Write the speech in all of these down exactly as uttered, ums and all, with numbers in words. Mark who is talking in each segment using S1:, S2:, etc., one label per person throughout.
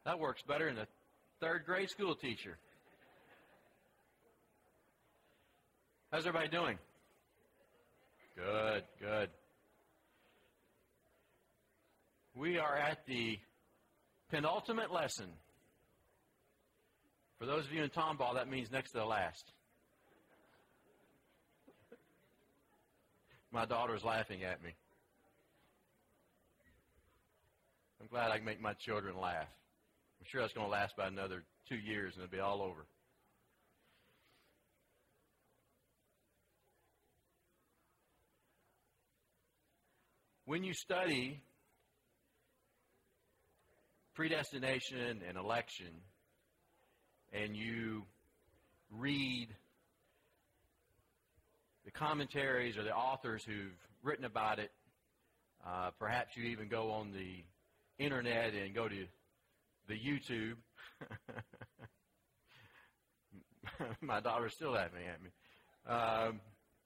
S1: That works better than a third grade school teacher. How's everybody doing? Good, good. We are at the penultimate lesson. For those of you in Tomball, that means next to the last. My daughter's laughing at me. I'm glad I can make my children laugh. I'm sure that's going to last about another two years and it'll be all over. When you study predestination and election, and you read the commentaries or the authors who've written about it, uh, perhaps you even go on the internet and go to the YouTube. My daughter's still laughing at me. Um,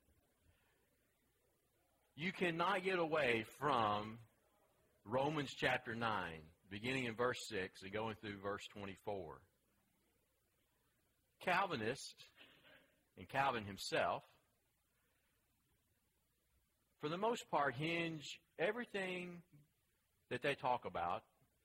S1: you cannot get away from Romans chapter nine, beginning in verse six and going through verse twenty-four. Calvinists, and Calvin himself, for the most part, hinge everything that they talk about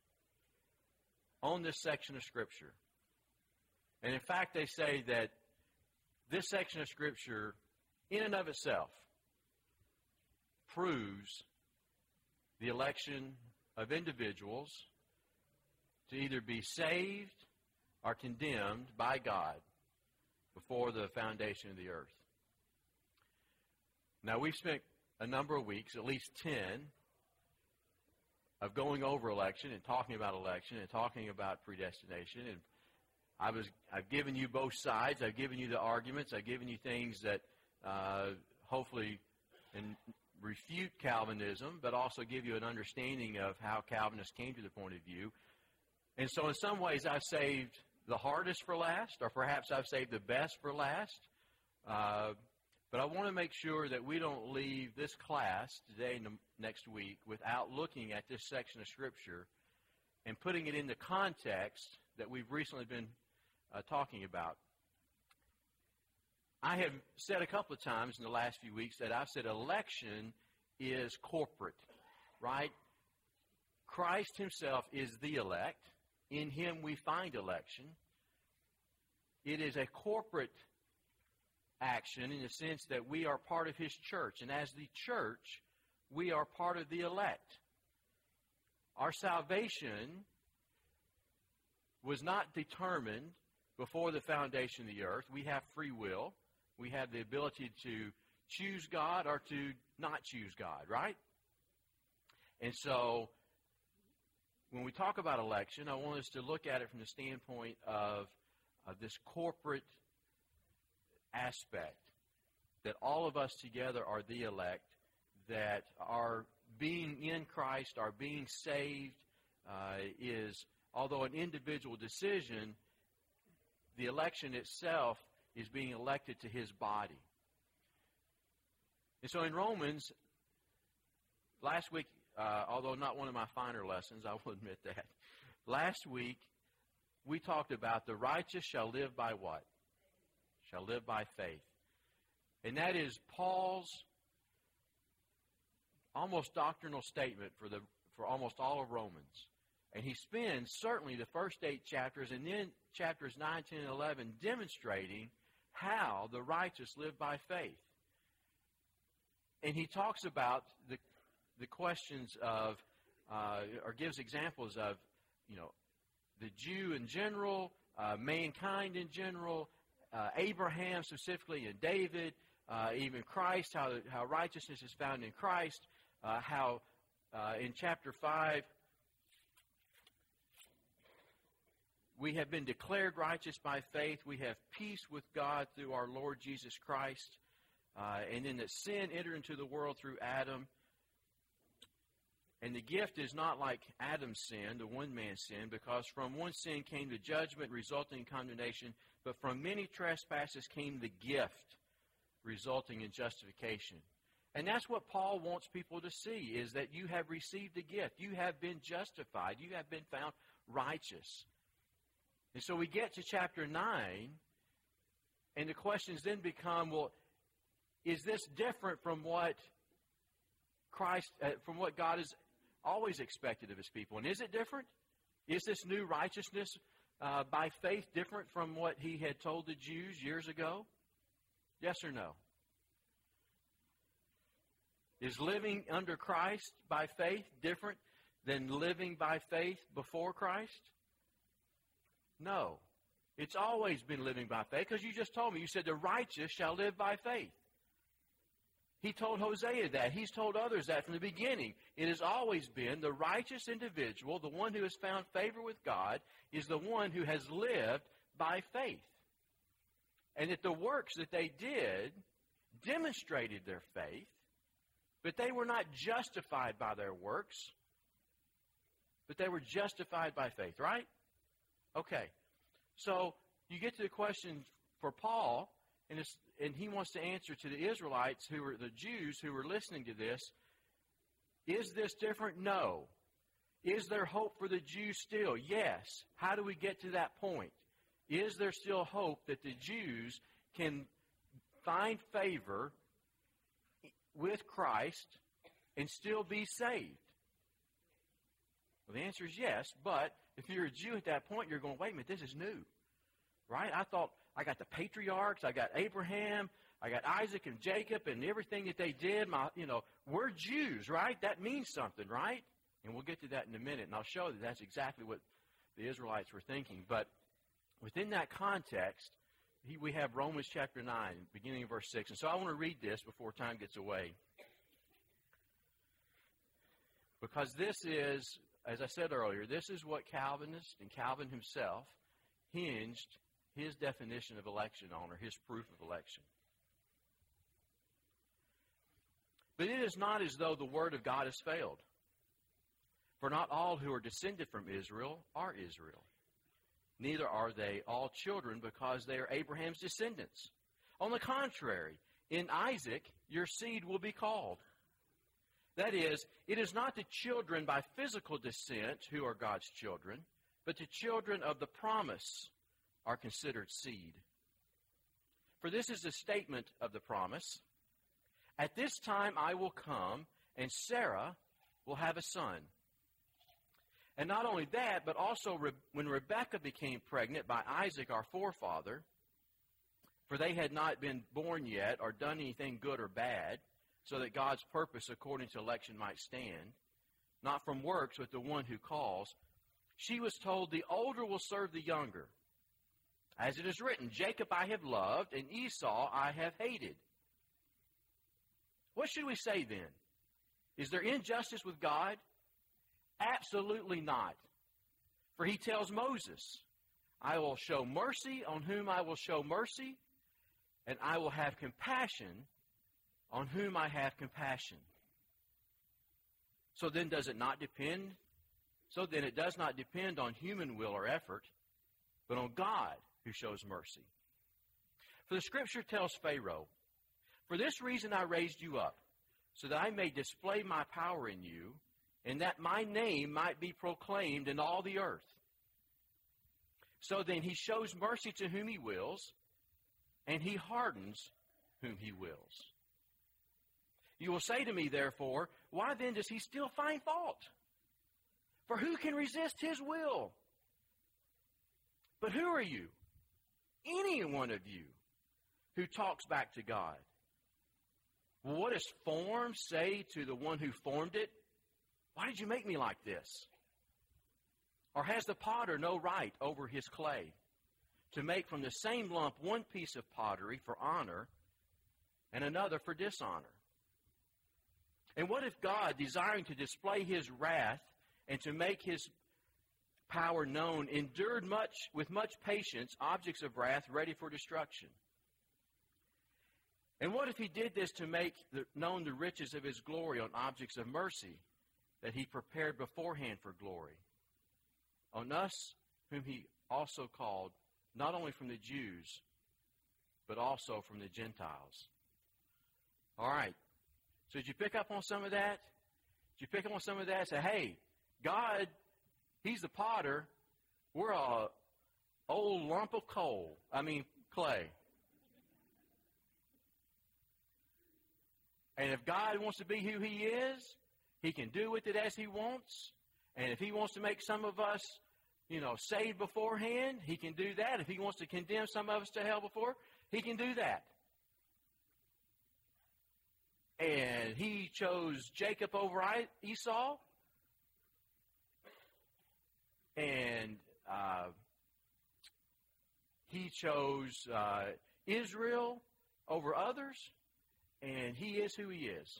S1: on this section of Scripture. And in fact, they say that this section of Scripture, in and of itself, proves the election of individuals to either be saved or condemned by God before the foundation of the earth. Now, we've spent a number of weeks, at least ten, of going over election and talking about election and talking about predestination. And I was, I've given you both sides. I've given you the arguments. I've given you things that uh, hopefully in, refute Calvinism, but also give you an understanding of how Calvinists came to the point of view. And so in some ways, I've saved the hardest for last, or perhaps I've saved the best for last. Uh, but I want to make sure that we don't leave this class today and next week without looking at this section of Scripture and putting it in the context that we've recently been uh, talking about. I have said a couple of times in the last few weeks that I've said election is corporate, right? Christ himself is the elect. In him we find election. It is a corporate action in the sense that we are part of his church. And as the church, we are part of the elect. Our salvation was not determined before the foundation of the earth. We have free will. We have the ability to choose God or to not choose God, right? And so when we talk about election, I want us to look at it from the standpoint of, of this corporate aspect, that all of us together are the elect, that our being in Christ, our being saved uh, is, although an individual decision, the election itself is being elected to his body. And so in Romans, last week, uh, although not one of my finer lessons, I will admit that, last week we talked about the righteous shall live by what? Shall live by faith. And that is Paul's almost doctrinal statement for the for almost all of Romans. And he spends certainly the first eight chapters and then chapters nine, ten, and eleven demonstrating how the righteous live by faith. And he talks about the the questions of, uh, or gives examples of, you know, the Jew in general, uh, mankind in general, uh, Abraham specifically, and David, uh, even Christ, how how righteousness is found in Christ, uh, how uh, in chapter five, we have been declared righteous by faith. We have peace with God through our Lord Jesus Christ. Uh, and then that sin entered into the world through Adam. And the gift is not like Adam's sin, the one man's sin, because from one sin came the judgment resulting in condemnation, but from many trespasses came the gift resulting in justification. And that's what Paul wants people to see, is that you have received a gift. You have been justified. You have been found righteous. And so we get to chapter nine, and the questions then become, well, is this different from what Christ, uh, from what God has always expected of His people? And is it different? Is this new righteousness uh, by faith different from what He had told the Jews years ago? Yes or no? Is living under Christ by faith different than living by faith before Christ? No. It's always been living by faith, because you just told me. You said the righteous shall live by faith. He told Hosea that. He's told others that from the beginning. It has always been the righteous individual, the one who has found favor with God, is the one who has lived by faith. And that the works that they did demonstrated their faith, but they were not justified by their works, but they were justified by faith, right? Okay. So you get to the question for Paul, and, it's, and he wants to answer to the Israelites, who were the Jews who were listening to this. Is this different? No. Is there hope for the Jews still? Yes. How do we get to that point? Is there still hope that the Jews can find favor with Christ and still be saved? Well, the answer is yes, but if you're a Jew at that point, you're going, wait a minute, this is new, right? I thought I got the patriarchs, I got Abraham, I got Isaac and Jacob and everything that they did. My, you know, we're Jews, right? That means something, right? And we'll get to that in a minute, and I'll show that that's exactly what the Israelites were thinking. But within that context, he, we have Romans chapter nine, beginning of verse six. And so I want to read this before time gets away, because this is, as I said earlier, this is what Calvinist and Calvin himself hinged his definition of election on, or his proof of election. But it is not as though the word of God has failed. For not all who are descended from Israel are Israel. Neither are they all children, because they are Abraham's descendants. On the contrary, in Isaac your seed will be called. That is, it is not the children by physical descent who are God's children, but the children of the promise are considered seed. For this is the statement of the promise: at this time I will come, and Sarah will have a son. And not only that, but also Re- when Rebekah became pregnant by Isaac, our forefather, for they had not been born yet or done anything good or bad, so that God's purpose according to election might stand, not from works, but the one who calls, she was told, the older will serve the younger. As it is written, Jacob I have loved, and Esau I have hated. What should we say then? Is there injustice with God? Absolutely not. For he tells Moses, I will show mercy on whom I will show mercy, and I will have compassion on whom I have compassion. So then does it not depend? So then it does not depend on human will or effort, but on God who shows mercy. For the Scripture tells Pharaoh, for this reason I raised you up, so that I may display my power in you, and that my name might be proclaimed in all the earth. So then he shows mercy to whom he wills, and he hardens whom he wills. You will say to me, therefore, why then does he still find fault? For who can resist his will? But who are you? Any one of you who talks back to God. Well, what does form say to the one who formed it? Why did you make me like this? Or has the potter no right over his clay to make from the same lump one piece of pottery for honor and another for dishonor? And what if God, desiring to display his wrath and to make his power known, endured much with much patience objects of wrath ready for destruction? And what if he did this to make the, known the riches of his glory on objects of mercy that he prepared beforehand for glory, on us whom he also called, not only from the Jews, but also from the Gentiles? All right. So did you pick up on some of that? Did you pick up on some of that? Say, hey, God, He's the potter. We're a old lump of coal. I mean, clay. And if God wants to be who He is, He can do with it as He wants. And if He wants to make some of us, you know, saved beforehand, He can do that. If He wants to condemn some of us to hell before, He can do that. And He chose Jacob over Esau. And uh, He chose uh, Israel over others. And He is who He is.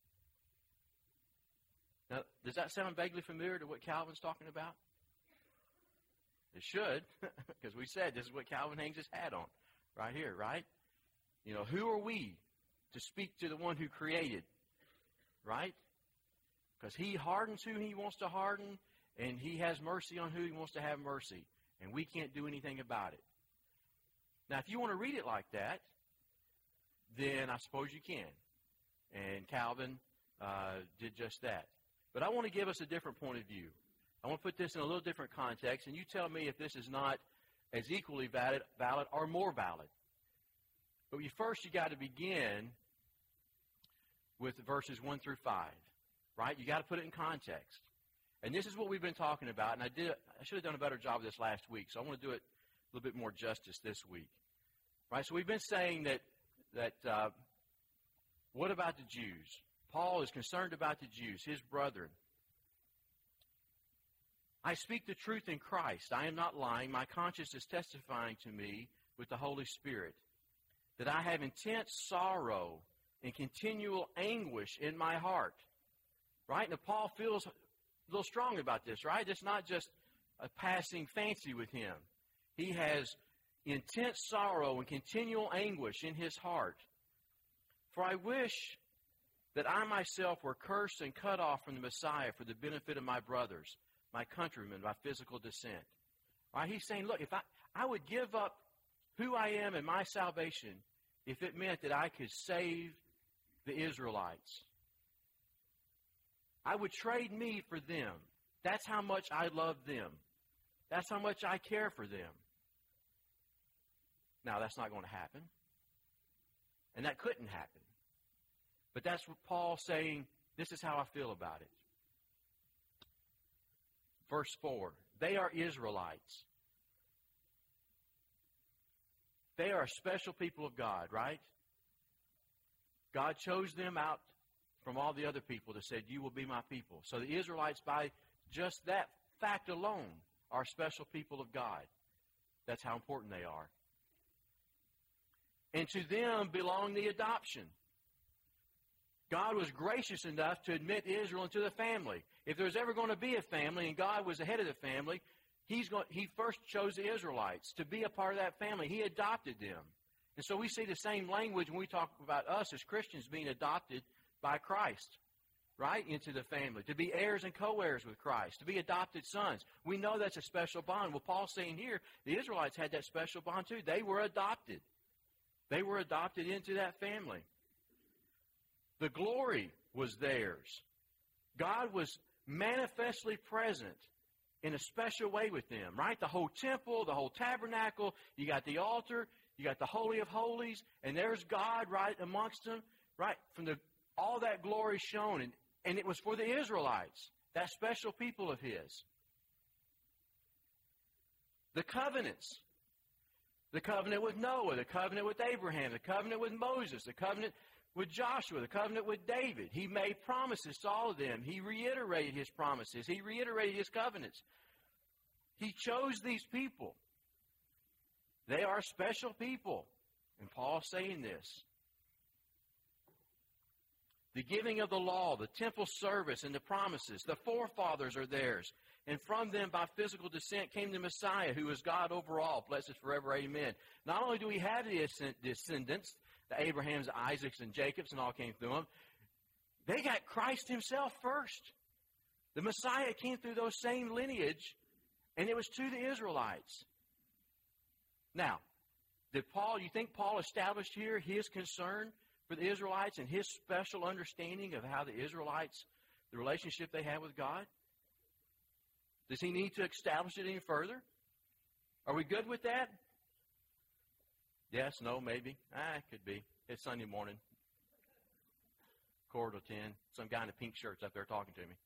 S1: Now, does that sound vaguely familiar to what Calvin's talking about? It should, because we said this is what Calvin hangs his hat on, right here, right? You know, who are we to speak to the one who created, right? Because He hardens who He wants to harden, and He has mercy on who He wants to have mercy, and we can't do anything about it. Now, if you want to read it like that, then I suppose you can. And Calvin uh, did just that. But I want to give us a different point of view. I want to put this in a little different context, and you tell me if this is not as equally valid, valid or more valid. But you, first, you got to begin with verses one through five, right? You got to put it in context. And this is what we've been talking about, and I did. I should have done a better job of this last week, so I want to do it a little bit more justice this week, right? So we've been saying that that uh, what about the Jews? Paul is concerned about the Jews, his brethren. I speak the truth in Christ. I am not lying. My conscience is testifying to me with the Holy Spirit that I have intense sorrow and continual anguish in my heart. Right? Now, Paul feels a little strong about this, right? It's not just a passing fancy with him. He has intense sorrow and continual anguish in his heart. For I wish that I myself were cursed and cut off from the Messiah for the benefit of my brothers, my countrymen, by physical descent. Right? He's saying, look, if I, I would give up who I am and my salvation if it meant that I could save the Israelites. I would trade me for them. That's how much I love them. That's how much I care for them. Now, that's not going to happen. And that couldn't happen. But that's what Paul's saying, this is how I feel about it. Verse four, they are Israelites. They are a special people of God, right? God chose them out from all the other people that said, you will be my people. So the Israelites, by just that fact alone, are special people of God. That's how important they are. And to them belong the adoption. God was gracious enough to admit Israel into the family. If there was ever going to be a family and God was the head of the family, he's going, he first chose the Israelites to be a part of that family. He adopted them. And so we see the same language when we talk about us as Christians being adopted by Christ, right, into the family, to be heirs and co-heirs with Christ, to be adopted sons. We know that's a special bond. Well, Paul's saying here, the Israelites had that special bond too. They were adopted. They were adopted into that family. The glory was theirs. God was manifestly present in a special way with them, right? The whole temple, the whole tabernacle, you got the altar, you got the Holy of Holies, and there's God right amongst them, right? From the all that glory shown, and, and it was for the Israelites, that special people of His. The covenants. The covenant with Noah, the covenant with Abraham, the covenant with Moses, the covenant with Joshua, the covenant with David. He made promises to all of them. He reiterated His promises. He reiterated His covenants. He chose these people. They are special people. And Paul's saying this. The giving of the law, the temple service, and the promises, the forefathers are theirs. And from them, by physical descent, came the Messiah, who is God over all, blessed forever, amen. Not only do we have the descendants, the Abrahams, Isaacs, and Jacobs, and all came through them, they got Christ Himself first. The Messiah came through those same lineage, and it was to the Israelites. Now, did Paul, you think Paul established here his concern for the Israelites and his special understanding of how the Israelites, the relationship they have with God? Does he need to establish it any further? Are we good with that? Yes, no, maybe. Ah, it could be. It's Sunday morning. Quarter to ten. Some guy in a pink shirt's up there talking to me.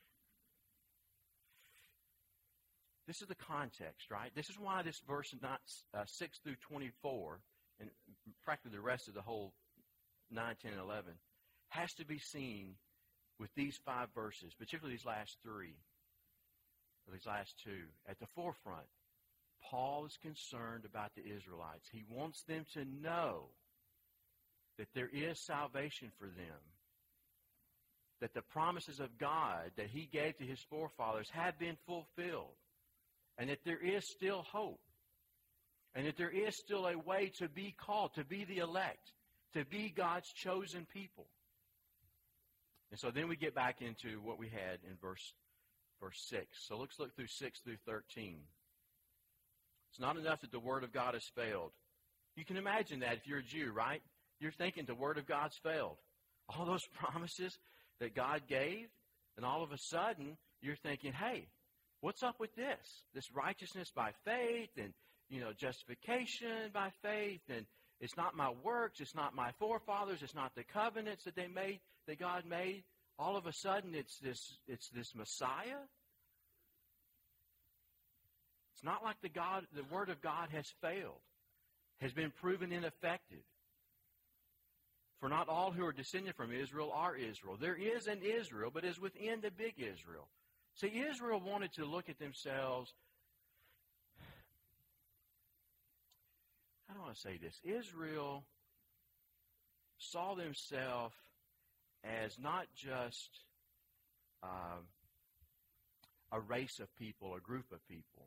S1: This is the context, right? This is why this verse not, uh, six through twenty-four, and practically the rest of the whole nine, ten, and eleven, has to be seen with these five verses, particularly these last three, or these last two, at the forefront. Paul is concerned about the Israelites. He wants them to know that there is salvation for them, that the promises of God that he gave to his forefathers have been fulfilled, and that there is still hope, and that there is still a way to be called, to be the elect, to be God's chosen people. And so then we get back into what we had in verse, verse six. So let's look through six through thirteen. It's not enough that the Word of God has failed. You can imagine that if you're a Jew, right? You're thinking the Word of God's failed. All those promises that God gave, and all of a sudden you're thinking, hey, what's up with this? This righteousness by faith and, you know, justification by faith, and it's not my works, it's not my forefathers, it's not the covenants that they made, that God made. All of a sudden it's this, it's this Messiah. It's not like the God, the Word of God has failed, has been proven ineffective. For not all who are descended from Israel are Israel. There is an Israel, but is within the big Israel. See, Israel wanted to look at themselves. I don't want to say this. Israel saw themselves as not just uh, a race of people, a group of people.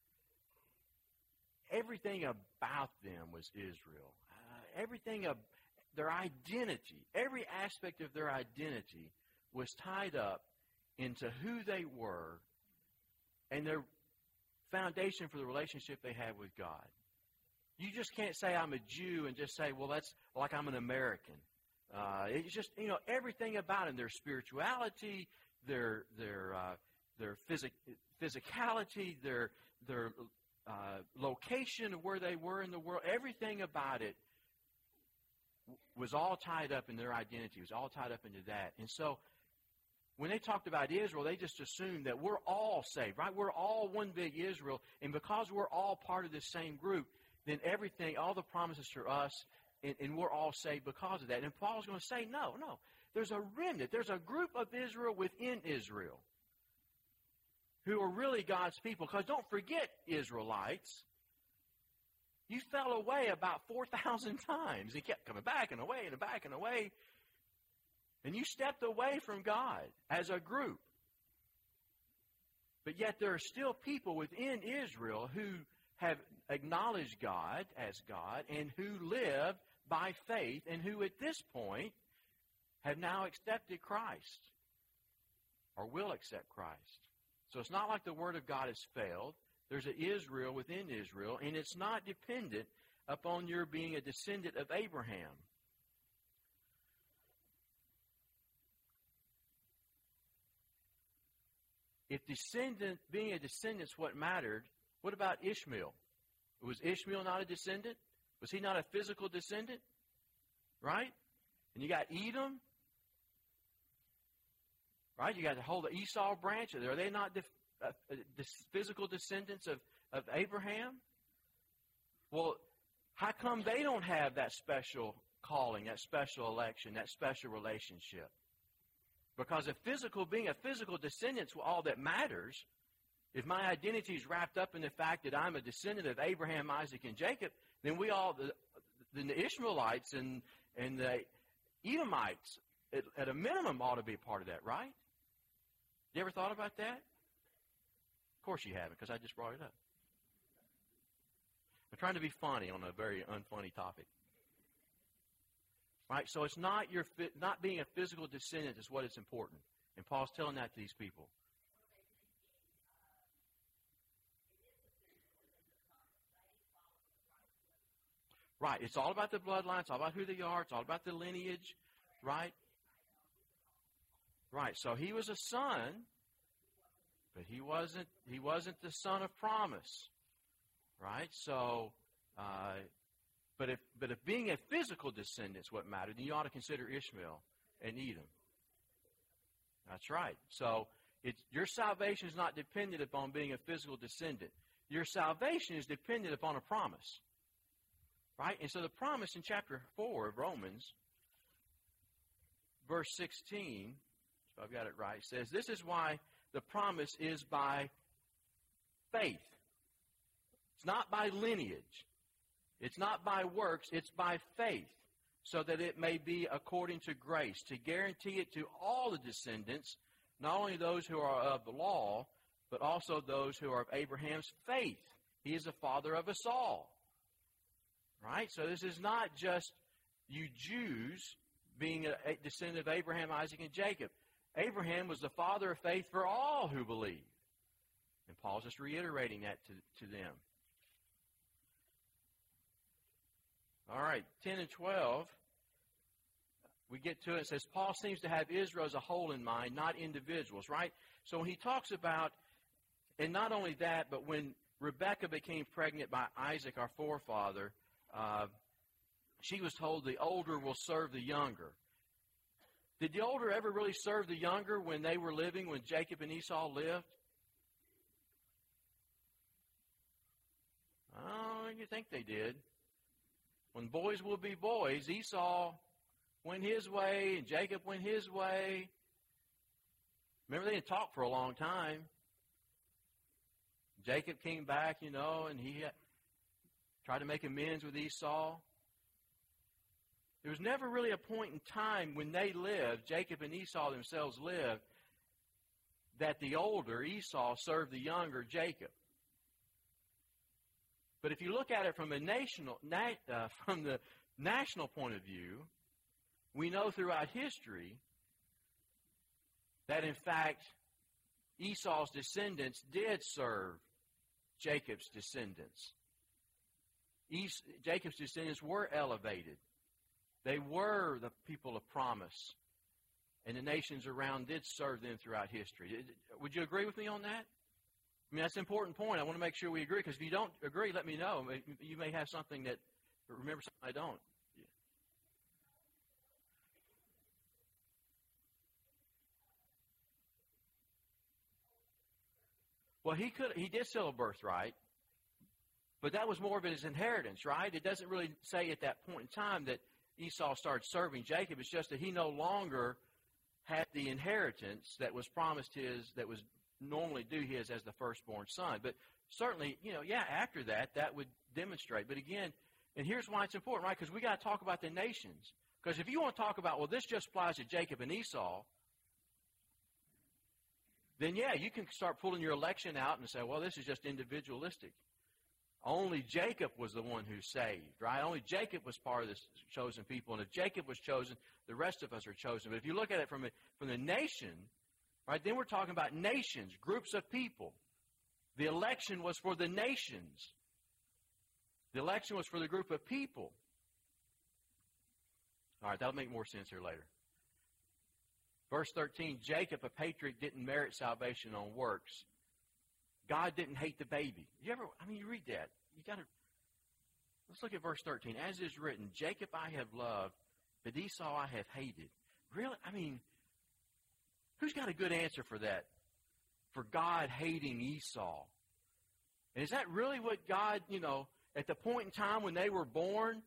S1: Everything about them was Israel. Uh, everything of their identity, every aspect of their identity was tied up into who they were and their foundation for the relationship they had with God. You just can't say I'm a Jew and just say, well, that's like I'm an American. Uh, it's just, you know, everything about them, their spirituality, their their uh, their physic, physicality, their their uh, location of where they were in the world, everything about it was all tied up in their identity. It was all tied up into that. And so when they talked about Israel, they just assumed that we're all saved, right? We're all one big Israel. And because we're all part of this same group, then everything, all the promises for us, and, and we're all saved because of that. And Paul's going to say, no, no. There's a remnant. There's a group of Israel within Israel who are really God's people. Because don't forget, Israelites, you fell away about four thousand times. He kept coming back and away and back and away. And you stepped away from God as a group. But yet there are still people within Israel who have acknowledged God as God and who live by faith and who at this point have now accepted Christ or will accept Christ. So it's not like the Word of God has failed. There's an Israel within Israel, and it's not dependent upon your being a descendant of Abraham. If descendant, being a descendant is what mattered, what about Ishmael? Was Ishmael not a descendant? Was he not a physical descendant? Right? And you got Edom. Right? You got the whole Esau branch. Are they not the uh, uh, physical descendants of, of Abraham? Well, how come they don't have that special calling, that special election, that special relationship? Because if physical, being a physical descendant is all that matters, if my identity is wrapped up in the fact that I'm a descendant of Abraham, Isaac, and Jacob, then we all, the, the Ishmaelites and, and the Edomites, at, at a minimum, ought to be a part of that, right? You ever thought about that? Of course you haven't, because I just brought it up. I'm trying to be funny on a very unfunny topic. Right? So it's not your not being a physical descendant is what is important. And Paul's telling that to these people. Right. It's all about the bloodline. It's all about who they are. It's all about the lineage. Right? Right. So he was a son, but he wasn't he wasn't the son of promise. Right? So uh, but if but if being a physical descendant is what mattered, then you ought to consider Ishmael and Edom. That's right. So it's, your salvation is not dependent upon being a physical descendant. Your salvation is dependent upon a promise. Right? And so the promise in chapter four of Romans, verse sixteen, if I've got it right, says, this is why the promise is by faith. It's not by lineage. It's not by works. It's by faith, so that it may be according to grace, to guarantee it to all the descendants, not only those who are of the law, but also those who are of Abraham's faith. He is the father of us all. Right? So this is not just you Jews being a descendant of Abraham, Isaac, and Jacob. Abraham was the father of faith for all who believe. And Paul's just reiterating that to, to them. All right, ten and twelve. We get to it. It says, Paul seems to have Israel as a whole in mind, not individuals, right? So when he talks about, and not only that, but when Rebekah became pregnant by Isaac, our forefather, uh, she was told the older will serve the younger. Did the older ever really serve the younger when they were living, when Jacob and Esau lived? Oh, you think they did. When boys will be boys, Esau went his way and Jacob went his way. Remember, they didn't talk for a long time. Jacob came back, you know, and he tried to make amends with Esau. There was never really a point in time when they lived, Jacob and Esau themselves lived, that the older Esau served the younger Jacob. But if you look at it from a national, uh, from the national point of view, we know throughout history that, in fact, Esau's descendants did serve Jacob's descendants. Es- Jacob's descendants were elevated. They were the people of promise. And the nations around did serve them throughout history. Would you agree with me on that? I mean, that's an important point. I want to make sure we agree, because if you don't agree, let me know. You may have something that, remember something I don't. Well, he could. He did sell a birthright, but that was more of his inheritance, right? It doesn't really say at that point in time that Esau started serving Jacob. It's just that he no longer had the inheritance that was promised his, that was normally due his as the firstborn son. But certainly, you know, yeah, after that, that would demonstrate. But again, and here's why it's important, right? Because we got to talk about the nations. Because if you want to talk about, well, this just applies to Jacob and Esau, then yeah, you can start pulling your election out and say, well, this is just individualistic. Only Jacob was the one who saved, right? Only Jacob was part of this chosen people. And if Jacob was chosen, the rest of us are chosen. But if you look at it from, a, from the nation, right, then we're talking about nations, groups of people. The election was for the nations. The election was for the group of people. All right, that'll make more sense here later. Verse thirteen, Jacob, a patriarch, didn't merit salvation on works. God didn't hate the baby. You ever, I mean, you read that. You got to, let's look at verse thirteen. As is written, Jacob I have loved, but Esau I have hated. Really? I mean, who's got a good answer for that? For God hating Esau. And is that really what God, you know, at the point in time when they were born,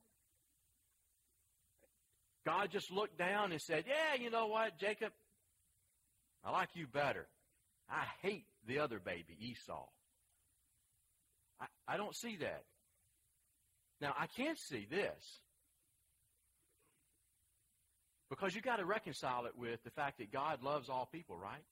S1: God just looked down and said, yeah, you know what, Jacob, I like you better. I hate the other baby, Esau. I, I don't see that. Now, I can see this. Because you've got to reconcile it with the fact that God loves all people, right?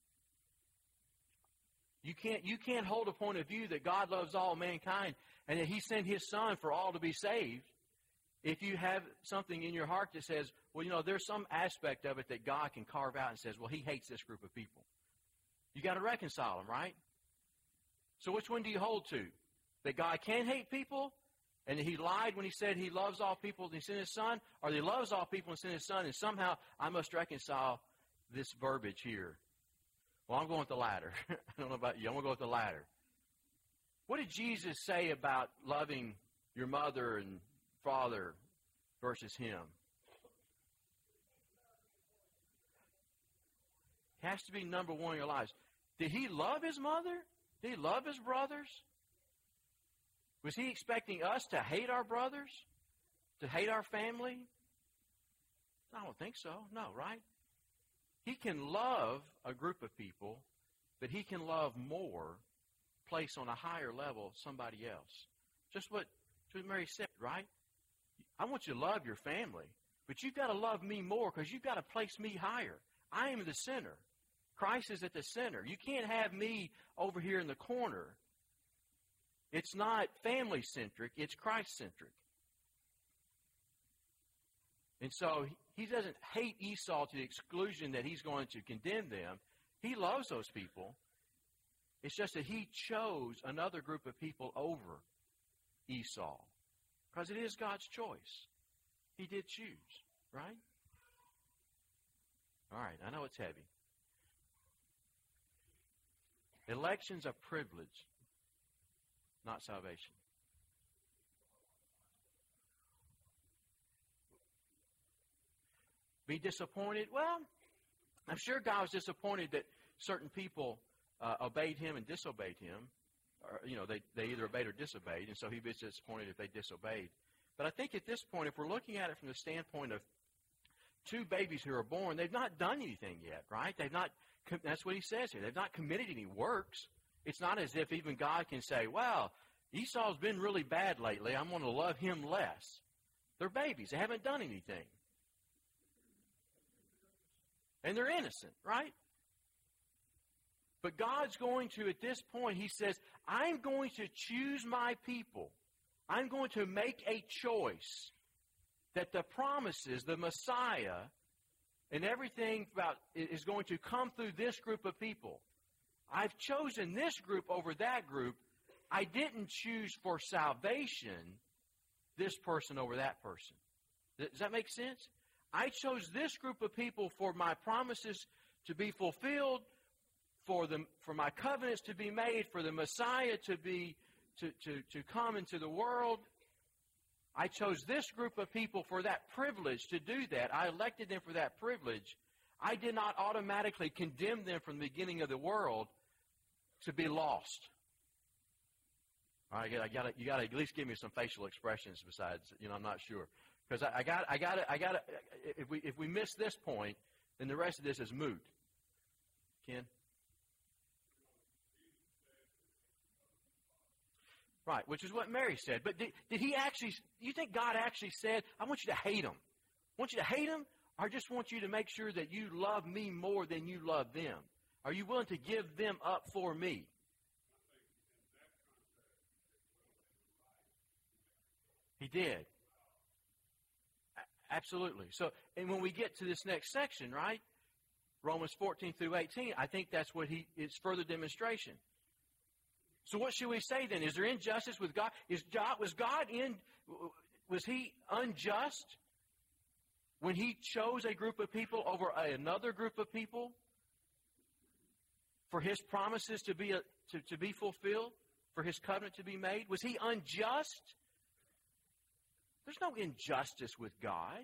S1: You can't, you can't hold a point of view that God loves all mankind and that He sent His Son for all to be saved if you have something in your heart that says, well, you know, there's some aspect of it that God can carve out and says, well, He hates this group of people. You got to reconcile them, right? So which one do you hold to? That God can hate people, And he lied when he said he loves all people and he sent his son, or he loves all people and sent his son, and somehow I must reconcile this verbiage here. Well, I'm going with the latter. I don't know about you. I'm going to go with the latter. What did Jesus say about loving your mother and father versus him? It has to be number one in your lives. Did he love his mother? Did he love his brothers? Was he expecting us to hate our brothers? To hate our family? I don't think so. No, right? He can love a group of people, but he can love more, place on a higher level somebody else. Just what, just what Mary said, right? I want you to love your family, but you've got to love me more because you've got to place me higher. I am the center. Christ is at the center. You can't have me over here in the corner. It's not family-centric. It's Christ-centric. And so he doesn't hate Esau to the exclusion that he's going to condemn them. He loves those people. It's just that he chose another group of people over Esau because it is God's choice. He did choose, right? All right, I know it's heavy. Election's a privilege, not salvation. Be disappointed? Well, I'm sure God was disappointed that certain people uh, obeyed him and disobeyed him. Or, you know, they, they either obeyed or disobeyed, and so he was disappointed if they disobeyed. But I think at this point, if we're looking at it from the standpoint of two babies who are born, they've not done anything yet, right? They've not. That's what he says here. They've not committed any works. It's not as if even God can say, well, Esau's been really bad lately. I'm going to love him less. They're babies. They haven't done anything. And they're innocent, right? But God's going to, at this point, he says, I'm going to choose my people. I'm going to make a choice that the promises, the Messiah, and everything about is going to come through this group of people. I've chosen this group over that group. I didn't choose for salvation this person over that person. Does that make sense? I chose this group of people for my promises to be fulfilled, for the for my covenants to be made, for the Messiah to be to, to, to come into the world. I chose this group of people for that privilege to do that. I elected them for that privilege. I did not automatically condemn them from the beginning of the world to be lost. All right, I got you got to at least give me some facial expressions. Besides, you know, I'm not sure because I, I got I got I got if we if we miss this point, then the rest of this is moot. Ken. Right, which is what Mary said. But did, did he actually, do you think God actually said, I want you to hate him? I want you to hate him, or I just want you to make sure that you love me more than you love them? Are you willing to give them up for me? He did. Absolutely. So, and when we get to this next section, right, Romans fourteen through eighteen, I think that's what he, it's further demonstration. So what should we say then? Is there injustice with God? Is God was God in was he unjust when he chose a group of people over another group of people for his promises to be a, to, to be fulfilled, for his covenant to be made? Was he unjust? There's no injustice with God.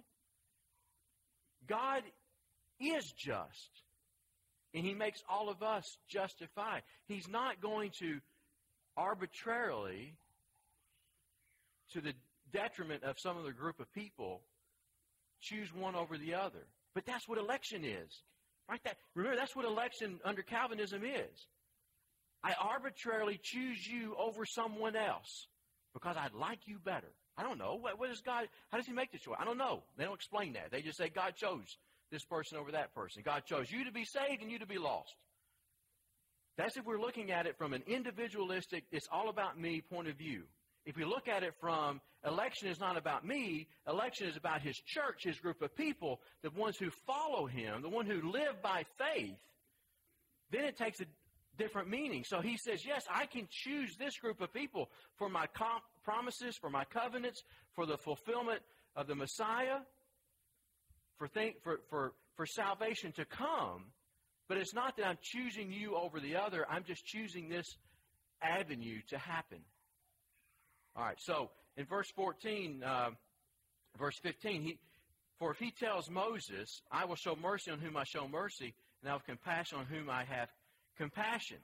S1: God is just, and he makes all of us justified. He's not going to arbitrarily, to the detriment of some other group of people, choose one over the other. But that's what election is. Right? That, remember, that's what election under Calvinism is. I arbitrarily choose you over someone else because I'd like you better. I don't know. What, what is God, how does he make the choice? I don't know. They don't explain that. They just say God chose this person over that person. God chose you to be saved and you to be lost. That's if we're looking at it from an individualistic, it's all about me point of view. If we look at it from election is not about me, election is about his church, his group of people, the ones who follow him, the one who live by faith, then it takes a different meanings. So he says, yes, I can choose this group of people for my com- promises, for my covenants, for the fulfillment of the Messiah, for, th- for, for, for salvation to come. But it's not that I'm choosing you over the other. I'm just choosing this avenue to happen. All right, so in verse fourteen, uh, verse fifteen, he, for if he tells Moses, I will show mercy on whom I show mercy, and I will have compassion on whom I have compassion.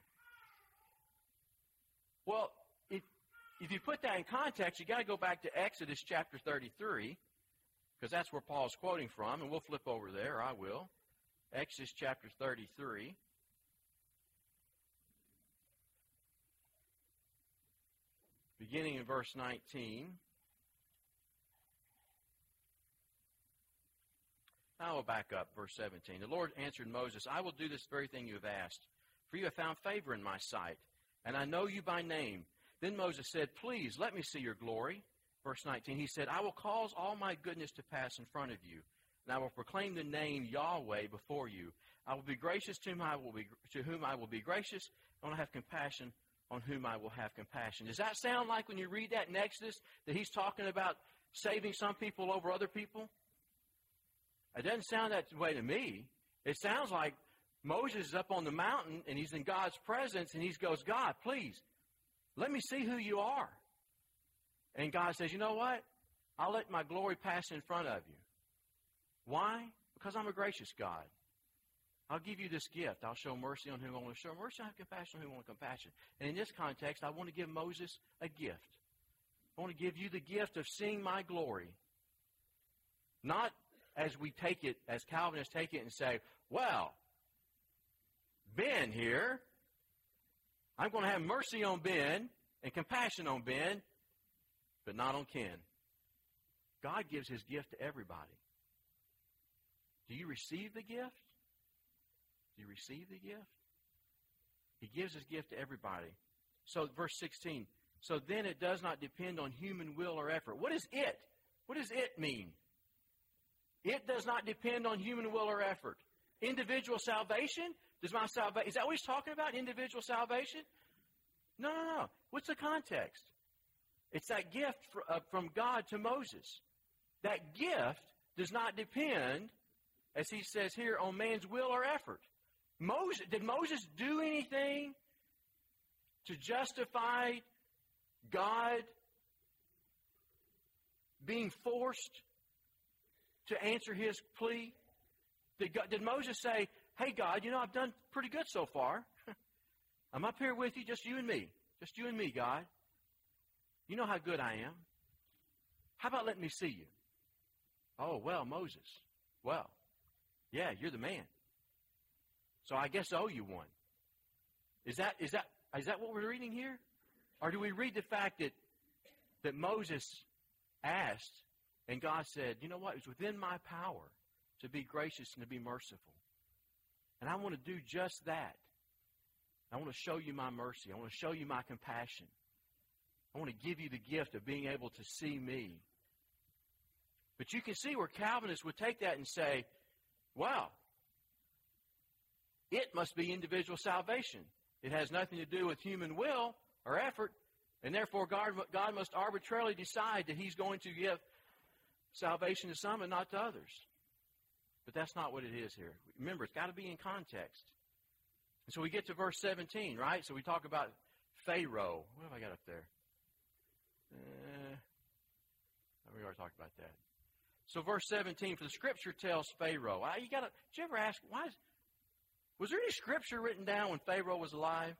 S1: Well, if, if you put that in context, you've got to go back to Exodus chapter thirty-three, because that's where Paul's quoting from, and we'll flip over there, I will. Exodus chapter thirty-three. Beginning in verse nineteen. I will back up, verse seventeen. The Lord answered Moses, I will do this very thing you have asked, for you have found favor in my sight, and I know you by name. Then Moses said, please, let me see your glory. Verse nineteen, he said, I will cause all my goodness to pass in front of you, and I will proclaim the name Yahweh before you. I will be gracious to whom I will be, to whom I will be gracious, and I will have compassion on whom I will have compassion. Does that sound like when you read that in Exodus that he's talking about saving some people over other people? It doesn't sound that way to me. It sounds like Moses is up on the mountain and he's in God's presence and he goes, God, please, let me see who you are. And God says, you know what? I'll let my glory pass in front of you. Why? Because I'm a gracious God. I'll give you this gift. I'll show mercy on whom I want to show mercy. I'll have compassion on whom I want compassion. And in this context, I want to give Moses a gift. I want to give you the gift of seeing my glory. Not as we take it, as Calvinists take it and say, well, Ben here, I'm going to have mercy on Ben and compassion on Ben, but not on Ken. God gives his gift to everybody. Do you receive the gift? Do you receive the gift? He gives his gift to everybody. So verse sixteen, so then it does not depend on human will or effort. What is it? What does it mean? It does not depend on human will or effort. Individual salvation? Does my salvation, is that what he's talking about? Individual salvation? No, no, no. What's the context? It's that gift from God to Moses. That gift does not depend, as he says here, on man's will or effort. Moses, did Moses do anything to justify God being forced to answer his plea? Did, God, did Moses say, hey, God, you know, I've done pretty good so far. I'm up here with you, just you and me. Just you and me, God. You know how good I am. How about letting me see you? Oh, well, Moses. Well, yeah, you're the man. So I guess I owe you one. Is that is that is that what we're reading here? Or do we read the fact that that Moses asked and God said, you know what, it's within my power to be gracious and to be merciful. And I want to do just that. I want to show you my mercy. I want to show you my compassion. I want to give you the gift of being able to see me. But you can see where Calvinists would take that and say, well, it must be individual salvation. It has nothing to do with human will or effort, and therefore God, God must arbitrarily decide that he's going to give salvation to some and not to others. But that's not what it is here. Remember, it's got to be in context. And so we get to verse seventeen, right? So we talk about Pharaoh. What have I got up there? Uh, we already talked about that. So verse seventeen, for the Scripture tells Pharaoh. I, you got to. Did you ever ask why? Is, was there any Scripture written down when Pharaoh was alive?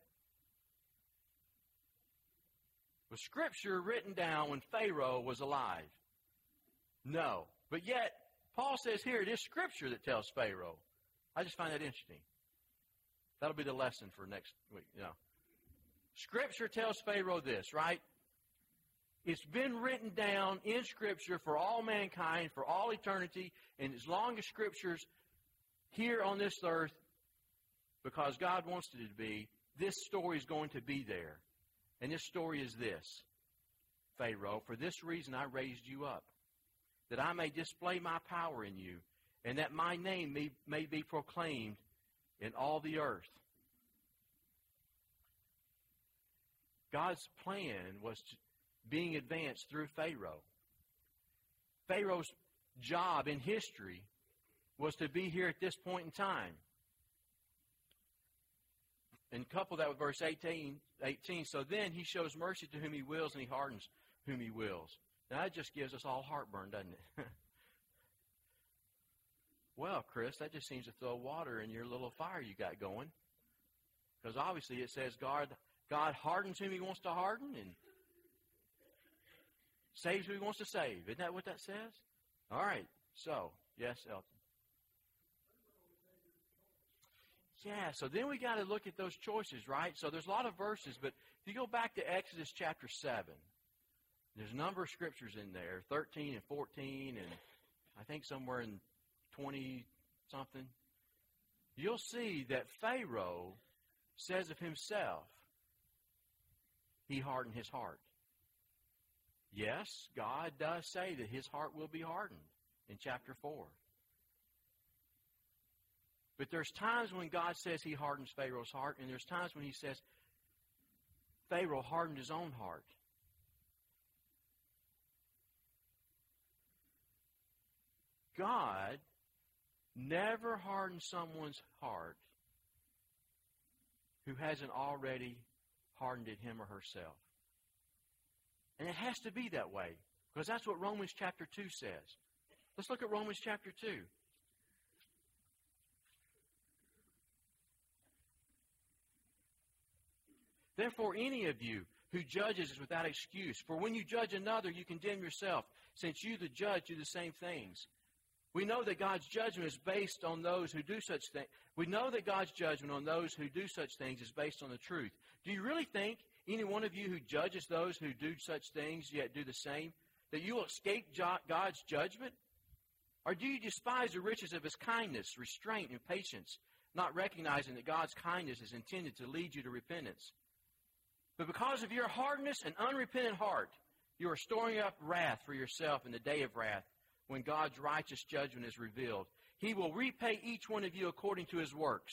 S1: Was Scripture written down when Pharaoh was alive? No. But yet, Paul says here, it is Scripture that tells Pharaoh. I just find that interesting. That'll be the lesson for next week. You know, Scripture tells Pharaoh this, right? It's been written down in Scripture for all mankind, for all eternity, and as long as Scripture's here on this earth, because God wants it to be, this story is going to be there. And this story is this: Pharaoh, for this reason I raised you up, that I may display my power in you, and that my name may, may be proclaimed in all the earth. God's plan was to, being advanced through Pharaoh. Pharaoh's job in history was to be here at this point in time. And couple that with verse eighteen, eighteen. So then he shows mercy to whom he wills, and he hardens whom he wills. Now that just gives us all heartburn, doesn't it? Well, Chris, that just seems to throw water in your little fire you got going. Because obviously it says God, God hardens whom he wants to harden and saves who he wants to save. Isn't that what that says? All right. So, yes, Elton. Yeah, so then we got to look at those choices, right? So there's a lot of verses, but if you go back to Exodus chapter seven, there's a number of scriptures in there, thirteen and fourteen, and I think somewhere in twenty-something. You'll see that Pharaoh says of himself, he hardened his heart. Yes, God does say that his heart will be hardened in chapter four. But there's times when God says he hardens Pharaoh's heart, and there's times when he says Pharaoh hardened his own heart. God never hardens someone's heart who hasn't already hardened it him or herself. And it has to be that way, because that's what Romans chapter two says. Let's look at Romans chapter two. Therefore, any of you who judges is without excuse. For when you judge another, you condemn yourself, since you, the judge, do the same things. We know that God's judgment is based on those who do such things. We know that God's judgment on those who do such things is based on the truth. Do you really think any one of you who judges those who do such things yet do the same, that you will escape God's judgment? Or do you despise the riches of his kindness, restraint, and patience, not recognizing that God's kindness is intended to lead you to repentance? But because of your hardness and unrepentant heart, you are storing up wrath for yourself in the day of wrath, when God's righteous judgment is revealed. He will repay each one of you according to his works.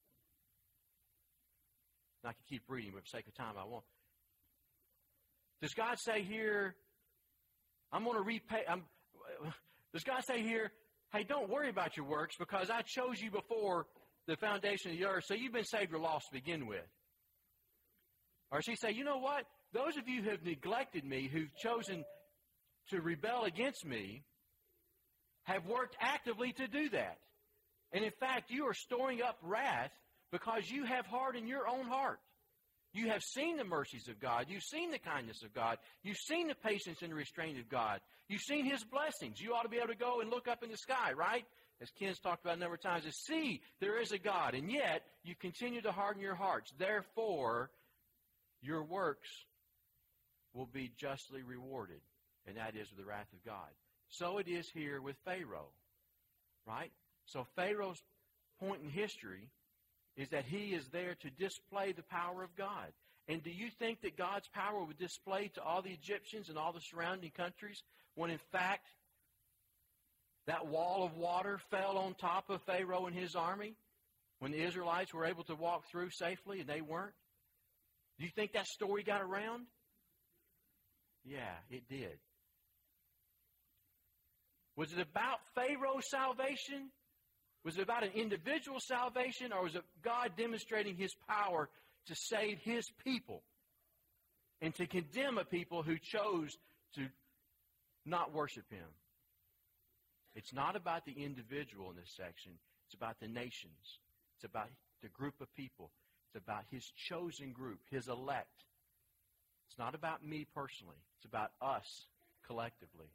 S1: I can keep reading, but for the sake of time, I won't. Does God say here, I'm going to repay, I'm, does God say here, hey, don't worry about your works because I chose you before the foundation of the earth, so you've been saved or lost to begin with? Or does he say, you know what? Those of you who have neglected me, who've chosen to rebel against me, have worked actively to do that. And in fact, you are storing up wrath because you have hardened your own heart. You have seen the mercies of God. You've seen the kindness of God. You've seen the patience and restraint of God. You've seen his blessings. You ought to be able to go and look up in the sky, right? As Ken's talked about a number of times, to see there is a God. And yet, you continue to harden your hearts. Therefore, your works will be justly rewarded. And that is with the wrath of God. So it is here with Pharaoh, right? So Pharaoh's point in history is that he is there to display the power of God. And do you think that God's power would display to all the Egyptians and all the surrounding countries when in fact that wall of water fell on top of Pharaoh and his army when the Israelites were able to walk through safely and they weren't? Do you think that story got around? Yeah, it did. Was it about Pharaoh's salvation? Was it about an individual salvation? Or was it God demonstrating his power to save his people and to condemn a people who chose to not worship him? It's not about the individual in this section. It's about the nations. It's about the group of people. It's about his chosen group, his elect. It's not about me personally. It's about us collectively.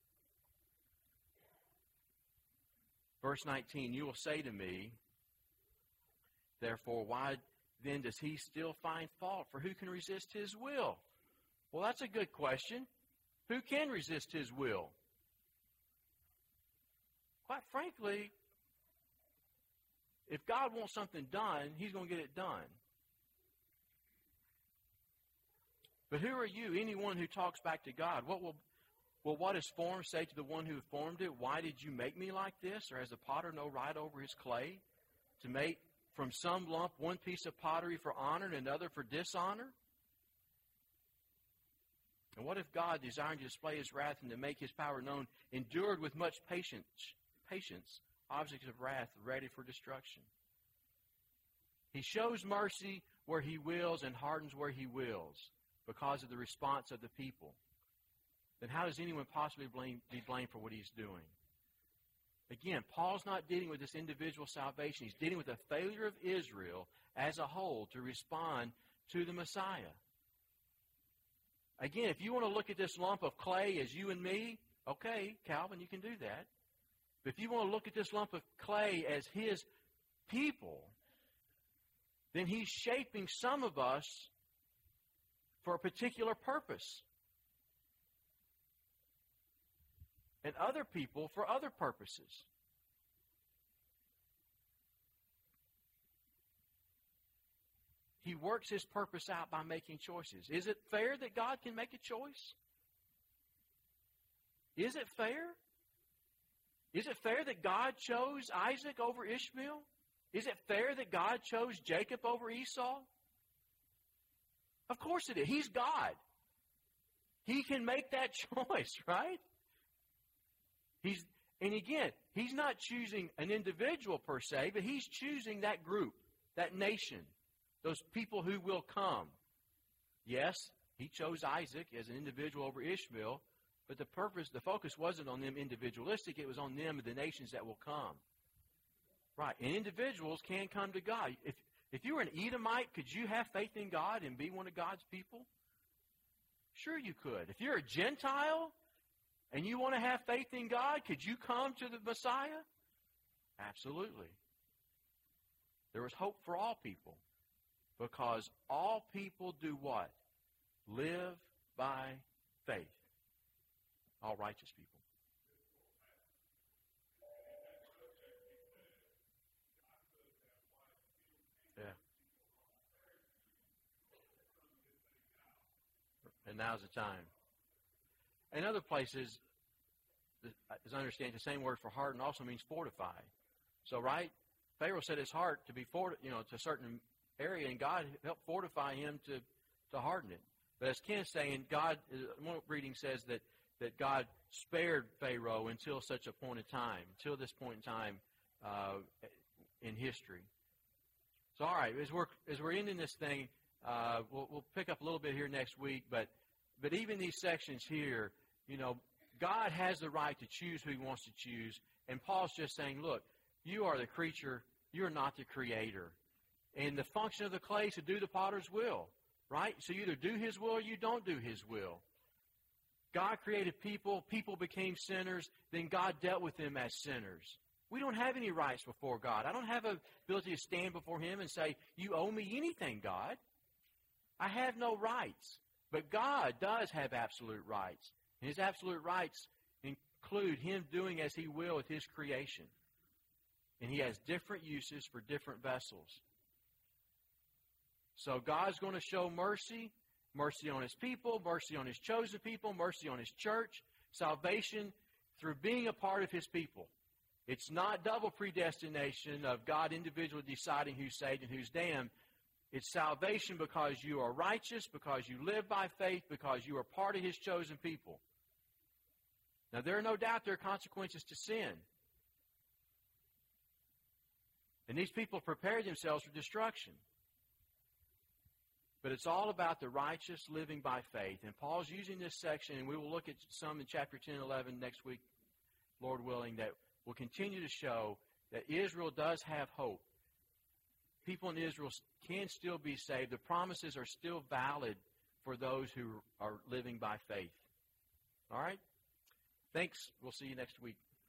S1: Verse nineteen, you will say to me, therefore, why then does he still find fault? For who can resist his will? Well, that's a good question. Who can resist his will? Quite frankly, if God wants something done, he's going to get it done. But who are you, anyone who talks back to God? What will, will what is formed say to the one who formed it, why did you make me like this? Or has the potter no right over his clay to make from some lump one piece of pottery for honor and another for dishonor? And what if God, desiring to display his wrath and to make his power known, endured with much patience, patience objects of wrath ready for destruction? He shows mercy where he wills and hardens where he wills because of the response of the people. Then how does anyone possibly blame, be blamed for what he's doing? Again, Paul's not dealing with this individual salvation. He's dealing with the failure of Israel as a whole to respond to the Messiah. Again, if you want to look at this lump of clay as you and me, okay, Calvin, you can do that. But if you want to look at this lump of clay as his people, then he's shaping some of us for a particular purpose. And other people for other purposes. He works his purpose out by making choices. Is it fair that God can make a choice? Is it fair? Is it fair that God chose Isaac over Ishmael? Is it fair that God chose Jacob over Esau? Of course it is. He's God. He can make that choice, right? He's, and again, he's not choosing an individual per se, but he's choosing that group, that nation, those people who will come. Yes, he chose Isaac as an individual over Ishmael, but the purpose, the focus wasn't on them individualistic, it was on them and the nations that will come. Right, and individuals can come to God. If, if you were an Edomite, could you have faith in God and be one of God's people? Sure you could. If you're a Gentile and you want to have faith in God, could you come to the Messiah? Absolutely. There was hope for all people because all people do what? Live by faith. All righteous people. Yeah. And now's the time. In other places, as I understand, the same word for harden also means fortify. So, right? Pharaoh set his heart to be fort, you know, to a certain area, and God helped fortify him to, to harden it. But as Ken's saying, God, one reading says that, that God spared Pharaoh until such a point in time, until this point in time uh, in history. So, all right, as we're as we're ending this thing, uh, we'll, we'll pick up a little bit here next week. But but even these sections here, you know, God has the right to choose who He wants to choose, and Paul's just saying, look, you are the creature, you are not the creator, and the function of the clay is to do the potter's will, right? So you either do His will or you don't do His will. God created people, people became sinners, then God dealt with them as sinners. We don't have any rights before God. I don't have the ability to stand before Him and say, you owe me anything, God. I have no rights. But God does have absolute rights. And His absolute rights include Him doing as He will with His creation. And He has different uses for different vessels. So God's going to show mercy, mercy on His people, mercy on His chosen people, mercy on His church, salvation through being a part of His people. It's not double predestination of God individually deciding who's saved and who's damned. It's salvation because you are righteous, because you live by faith, because you are part of His chosen people. Now, there are no doubt there are consequences to sin. And these people prepared themselves for destruction. But it's all about the righteous living by faith. And Paul's using this section, and we will look at some in chapter ten and eleven next week, Lord willing, that will continue to show that Israel does have hope. People in Israel can still be saved. The promises are still valid for those who are living by faith. All right? Thanks. We'll see you next week.